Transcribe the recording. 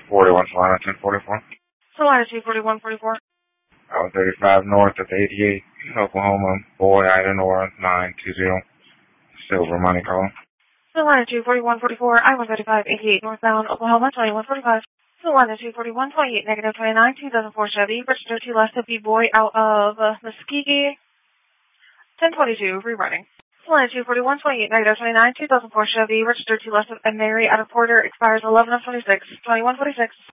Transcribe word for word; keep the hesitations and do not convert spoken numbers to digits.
forty-one, Solana ten forty-four. Solana two forty-one forty-four. I one thirty-five north at the eighty-eight, Oklahoma, Boy, Idenora, nine two zero. Silver money call. Solana two forty-one forty-four, I one thirty-five eighty-eight northbound, Oklahoma, twenty-one forty-five. Solana two forty-one twenty-eight, negative twenty-nine, two thousand four Chevy, registered to left of B-Boy out of uh, Muskegee, ten twenty-two, rerunning. Solana two forty-one twenty-eight, negative twenty-nine, two thousand four Chevy, registered to left of Mary out of Porter, expires eleven of twenty-six, twenty-one forty-six.